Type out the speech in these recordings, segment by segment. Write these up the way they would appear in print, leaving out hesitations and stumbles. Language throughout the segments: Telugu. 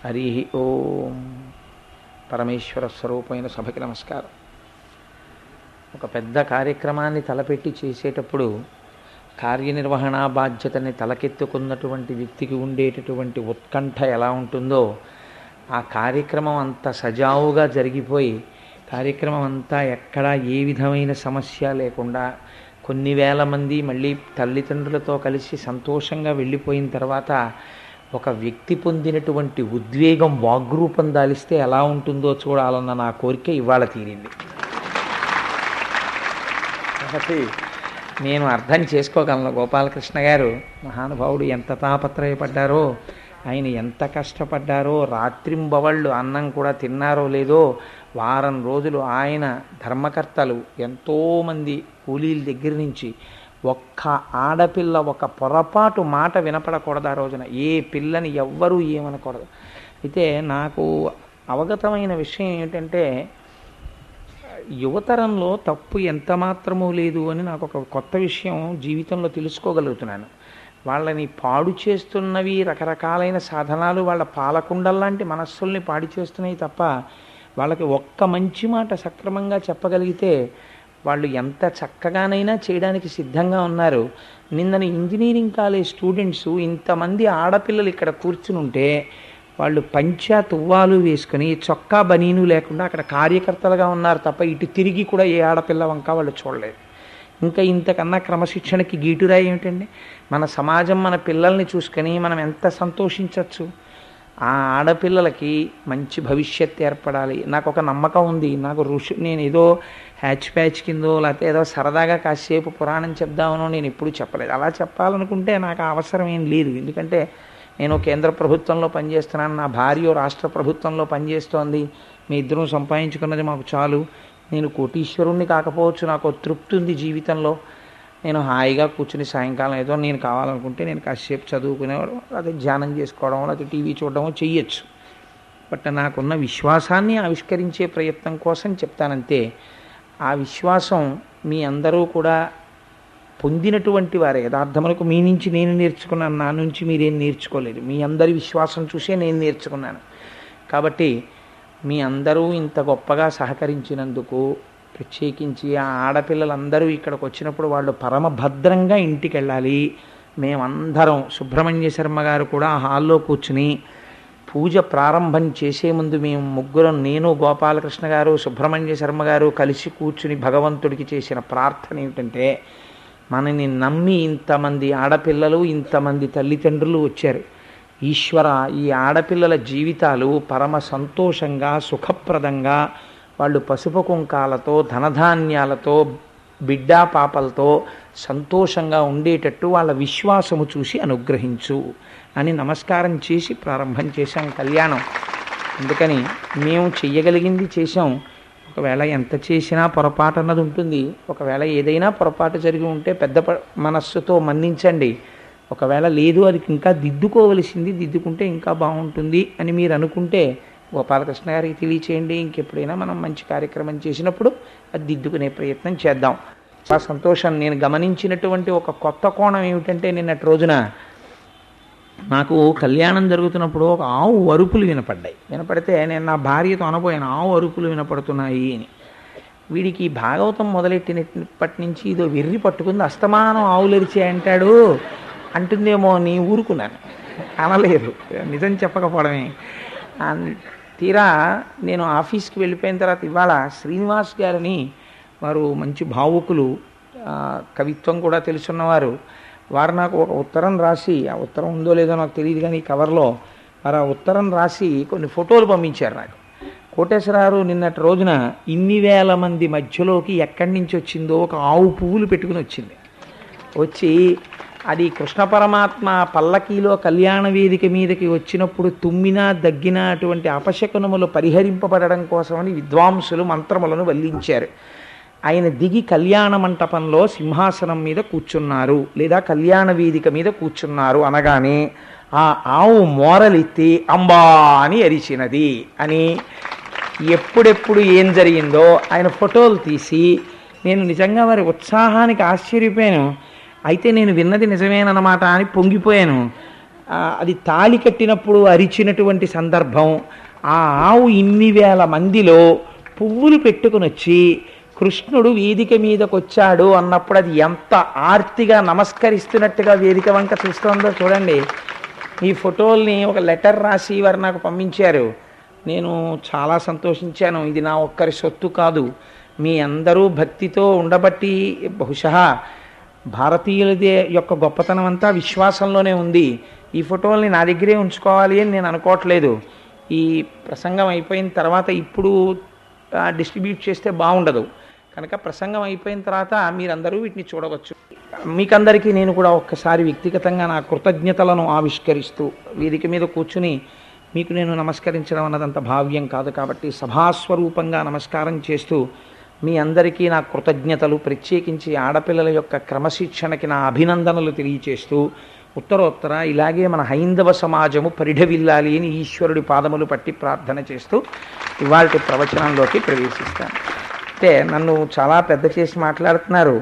హరి ఓం. పరమేశ్వర స్వరూపమైన సభకి నమస్కారం. ఒక పెద్ద కార్యక్రమాన్ని తలపెట్టి చేసేటప్పుడు కార్యనిర్వహణ బాధ్యతని తలకెత్తుకున్నటువంటి వ్యక్తికి ఉండేటటువంటి ఉత్కంఠ ఎలా ఉంటుందో, ఆ కార్యక్రమం అంత సజావుగా జరిగిపోయి కార్యక్రమం అంతా ఎక్కడా ఏ విధమైన సమస్య లేకుండా కొన్ని వేల మంది మళ్ళీ తల్లిదండ్రులతో కలిసి సంతోషంగా వెళ్ళిపోయిన తర్వాత ఒక వ్యక్తి పొందినటువంటి ఉద్వేగం వాగ్రూపం దాలిస్తే ఎలా ఉంటుందో చూడాలన్న నా కోరిక ఇవాళ తీరింది. కాబట్టి నేను అర్థం చేసుకోగలను. గోపాలకృష్ణ గారు మహానుభావుడు ఎంత తాపత్రయపడ్డారో, ఆయన ఎంత కష్టపడ్డారో, రాత్రింబవళ్ళు అన్నం కూడా తిన్నారో లేదో, వారం రోజులు ఆయన ధర్మకర్తలు ఎంతోమంది కూలీల దగ్గర నుంచి ఒక్క ఆడపిల్ల ఒక పొరపాటు మాట వినపడకూడదు. ఆ రోజున ఏ పిల్లని ఎవ్వరూ ఏమనకూడదు. అయితే నాకు అవగతమైన విషయం ఏంటంటే, యువతరంలో తప్పు ఎంత మాత్రమూ లేదు అని నాకు ఒక కొత్త విషయం జీవితంలో తెలుసుకోగలుగుతున్నాను. వాళ్ళని పాడు చేస్తున్నవి రకరకాలైన సాధనాలు, వాళ్ళ పాలకుండల్లాంటి మనస్సుల్ని పాడు చేస్తున్నాయి తప్ప వాళ్ళకి ఒక్క మంచి మాట సక్రమంగా చెప్పగలిగితే వాళ్ళు ఎంత చక్కగానైనా చేయడానికి సిద్ధంగా ఉన్నారు. నిన్నని ఇంజనీరింగ్ కాలేజ్ స్టూడెంట్స్ ఇంతమంది ఆడపిల్లలు ఇక్కడ కూర్చుని ఉంటే వాళ్ళు పంచా తువ్వాలు వేసుకుని చొక్కా బనీను లేకుండా అక్కడ కార్యకర్తలుగా ఉన్నారు తప్ప ఇటు తిరిగి కూడా ఏ ఆడపిల్ల వంక వాళ్ళు చూడలేదు. ఇంకా ఇంతకన్నా క్రమశిక్షణకి గీటురాయి ఏమిటండి? మన సమాజం మన పిల్లల్ని చూసుకొని మనం ఎంత సంతోషించవచ్చు. ఆ ఆడపిల్లలకి మంచి భవిష్యత్తు ఏర్పడాలి. నాకు ఒక నమ్మకం ఉంది. నాకు నేను ఏదో హ్యాచ్ ప్యాచ్ కిందో లేకపోతే ఏదో సరదాగా కాసేపు పురాణం చెప్దామనో నేను ఎప్పుడూ చెప్పలేదు. అలా చెప్పాలనుకుంటే నాకు అవసరం ఏం లేదు. ఎందుకంటే నేను కేంద్ర ప్రభుత్వంలో పనిచేస్తున్నాను, నా భార్య రాష్ట్ర ప్రభుత్వంలో పనిచేస్తోంది, మీ ఇద్దరం సంపాదించుకున్నది మాకు చాలు. నేను కోటీశ్వరుణ్ణి కాకపోవచ్చు, నాకు తృప్తి ఉంది జీవితంలో. నేను హాయిగా కూర్చుని సాయంకాలం ఏదో నేను కావాలనుకుంటే నేను కాసేపు చదువుకునేవాడు, అదే ధ్యానం చేసుకోవడం, లేకపోతే టీవీ చూడడమో చెయ్యొచ్చు. బట్ నాకున్న విశ్వాసాన్ని ఆవిష్కరించే ప్రయత్నం కోసం చెప్తానంతే. ఆ విశ్వాసం మీ అందరూ కూడా పొందినటువంటి వారే. యథార్థములకు మీ నుంచి నేను నేర్చుకున్నాను, నా నుంచి మీరేం నేర్చుకోలేదు. మీ అందరి విశ్వాసం చూసే నేను నేర్చుకున్నాను. కాబట్టి మీ అందరూ ఇంత గొప్పగా సహకరించినందుకు, ప్రత్యేకించి ఆ ఆడపిల్లలందరూ ఇక్కడికి వచ్చినప్పుడు వాళ్ళు పరమభద్రంగా ఇంటికి వెళ్ళాలి. మేమందరం, సుబ్రహ్మణ్య శర్మ గారు కూడా హాల్లో కూర్చుని పూజ ప్రారంభం చేసే ముందు మేము ముగ్గురం, నేను, గోపాలకృష్ణ గారు, సుబ్రహ్మణ్య శర్మ గారు కలిసి కూర్చుని భగవంతుడికి చేసిన ప్రార్థన ఏమిటంటే, మనని నమ్మి ఇంతమంది ఆడపిల్లలు, ఇంతమంది తల్లిదండ్రులు వచ్చారు. ఈశ్వర, ఈ ఆడపిల్లల జీవితాలు పరమ సంతోషంగా, సుఖప్రదంగా, వాళ్ళు పసుపు కుంకాలతో, ధనధాన్యాలతో, బిడ్డా పాపలతో సంతోషంగా ఉండేటట్టు వాళ్ళ విశ్వాసము చూసి అనుగ్రహించు అని నమస్కారం చేసి ప్రారంభం చేశాం కళ్యాణం. అందుకని మేము చెయ్యగలిగింది చేశాం. ఒకవేళ ఎంత చేసినా పొరపాటు అన్నది ఉంటుంది. ఒకవేళ ఏదైనా పొరపాటు జరిగి ఉంటే పెద్ద మనస్సుతో మన్నించండి. ఒకవేళ లేదు, అది ఇంకా దిద్దుకోవలసింది, దిద్దుకుంటే ఇంకా బాగుంటుంది అని మీరు అనుకుంటే గోపాలకృష్ణ గారికి తెలియచేయండి. ఇంకెప్పుడైనా మనం మంచి కార్యక్రమం చేసినప్పుడు అది దిద్దుకునే ప్రయత్నం చేద్దాం. చాలా సంతోషం. నేను గమనించినటువంటి ఒక కొత్త కోణం ఏమిటంటే, నిన్నటి రోజున నాకు కళ్యాణం జరుగుతున్నప్పుడు ఒక ఆవు అరుపులు వినపడితే నేను నా భార్యతో అనబోయాను, ఆవు అరుపులు వినపడుతున్నాయి అని. వీడికి భాగవతం మొదలెట్టినప్పటి నుంచి ఇదో వెర్రి పట్టుకుంది, అస్తమానం ఆవులు అరిచే అంటాడు అంటుందేమో నీ ఊరుకున్నాను, అనలేదు. నిజం చెప్పకపోవడమే. తీరా నేను ఆఫీస్కి వెళ్ళిపోయిన తర్వాత ఇవాళ శ్రీనివాస్ గారిని, వారు మంచి భావుకులు, కవిత్వం కూడా తెలుసున్నవారు, వారు నాకు ఒక ఉత్తరం రాసి, ఆ ఉత్తరం ఉందో లేదో నాకు తెలియదు కానీ కవర్లో వారు ఆ ఉత్తరం రాసి కొన్ని ఫోటోలు పంపించారు నాకు. కోటేశ్వరరావు నిన్నటి రోజున ఇన్ని వేల మంది మధ్యలోకి ఎక్కడి నుంచి వచ్చిందో ఒక ఆవు పువ్వులు పెట్టుకుని వచ్చింది. వచ్చి అది కృష్ణ పరమాత్మ పల్లకీలో కళ్యాణ వేదిక మీదకి వచ్చినప్పుడు తుమ్మినా దగ్గినా అటువంటి అపశకునములు పరిహరింపబడడం కోసమని విద్వాంసులు మంత్రములను వల్లించారు. ఆయన దిగి కళ్యాణ మంటపంలో సింహాసనం మీద కూర్చున్నారు, లేదా కళ్యాణ వేదిక మీద కూర్చున్నారు అనగానే ఆ ఆవు మోరలెత్తి అంబా అని అరిచినది అని, ఎప్పుడెప్పుడు ఏం జరిగిందో ఆయన ఫోటోలు తీసి, నేను నిజంగా వారి ఉత్సాహానికి ఆశ్చర్యపోయాను. అయితే నేను విన్నది నిజమేనన్నమాట అని పొంగిపోయాను. అది తాళి కట్టినప్పుడు అరిచినటువంటి సందర్భం, ఆ ఆవు ఇన్ని వేల మందిలో పువ్వులు పెట్టుకుని వచ్చి కృష్ణుడు వేదిక మీదకి వచ్చాడు అన్నప్పుడు అది ఎంత ఆర్తిగా నమస్కరిస్తున్నట్టుగా వేదిక వంక చూస్తుందో చూడండి. ఈ ఫోటోల్ని ఒక లెటర్ రాసి వారు నాకు పంపించారు. నేను చాలా సంతోషించాను. ఇది నా ఒక్కరి సొత్తు కాదు, మీ అందరూ భక్తితో ఉండబట్టి బహుశా భారతీయులదే యొక్క గొప్పతనం అంతా విశ్వాసంలోనే ఉంది. ఈ ఫోటోల్ని నా దగ్గరే ఉంచుకోవాలి అని నేను అనుకోవట్లేదు. ఈ ప్రసంగం అయిపోయిన తర్వాత ఇప్పుడు డిస్ట్రిబ్యూట్ చేస్తే బాగుండదు కనుక ప్రసంగం అయిపోయిన తర్వాత మీరందరూ వీటిని చూడవచ్చు. మీకందరికీ నేను కూడా ఒక్కసారి వ్యక్తిగతంగా నా కృతజ్ఞతలను ఆవిష్కరిస్తూ వేదిక మీద కూర్చుని మీకు నేను నమస్కరించడం అన్నదంత భావ్యం కాదు కాబట్టి సభాస్వరూపంగా నమస్కారం చేస్తూ మీ అందరికీ నా కృతజ్ఞతలు, ప్రత్యేకించి ఆడపిల్లల యొక్క క్రమశిక్షణకి నా అభినందనలు తెలియచేస్తూ ఉత్తరోత్తర ఇలాగే మన హైందవ సమాజము పరిఢవిల్లాలి అని ఈశ్వరుడి పాదములు పట్టి ప్రార్థన చేస్తూ ఇవాళ ప్రవచనంలోకి ప్రవేశిస్తాను. అంటే నన్ను చాలా పెద్ద చేసి మాట్లాడుతున్నారు.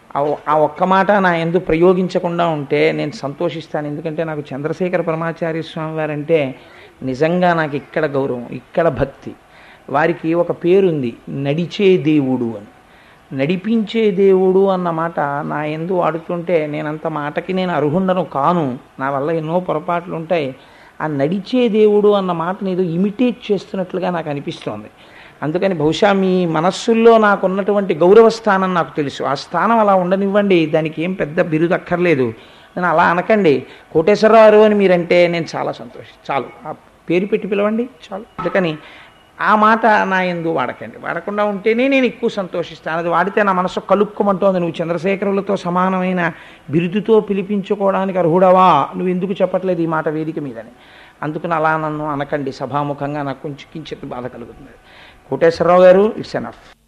ఆ ఒక్క మాట నా యందు ప్రయోగించకుండా ఉంటే నేను సంతోషిస్తాను. ఎందుకంటే నాకు చంద్రశేఖర పరమాచార్య స్వామి వారంటే నిజంగా నాకు ఇక్కడ గౌరవం, ఇక్కడ భక్తి. వారికి ఒక పేరుంది, నడిచే దేవుడు అని. నడిపించే దేవుడు అన్న మాట నా యందు వాడుతుంటే నేనంత మాటకి నేను అర్హుండను కాను, నా వల్ల ఎన్నో పొరపాట్లు ఉంటాయి. ఆ నడిచే దేవుడు అన్న మాటని ఏదో ఇమిటేట్ చేస్తున్నట్లుగా నాకు అనిపిస్తోంది. అందుకని బహుశా మీ మనస్సుల్లో నాకున్నటువంటి గౌరవ స్థానం నాకు తెలుసు. ఆ స్థానం అలా ఉండనివ్వండి, దానికి ఏం పెద్ద బిరుదు అక్కర్లేదు. నేను అలా అనకండి, కోటేశ్వరరావు అని మీరంటే నేను చాలా చాలు, ఆ పేరు పెట్టి పిలవండి చాలు. అందుకని ఆ మాట నా యందు వాడకండి. వాడకుండా ఉంటేనే నేను ఎక్కువ సంతోషిస్తాను. అది వాడితే నా మనసు కలుక్కుమంటోంది, నువ్వు చంద్రశేఖరులతో సమానమైన బిరుదుతో పిలిపించుకోవడానికి అర్హుడవా, నువ్వు ఎందుకు చెప్పట్లేదు ఈ మాట వేదిక మీదని. అందుకని అలా నన్ను అనకండి, సభాముఖంగా నాకు కొంచెం కించిత్ బాధ కలుగుతుంది. కోటేశ్వరరావు గారు, ఇట్స్ ఎనఫ్.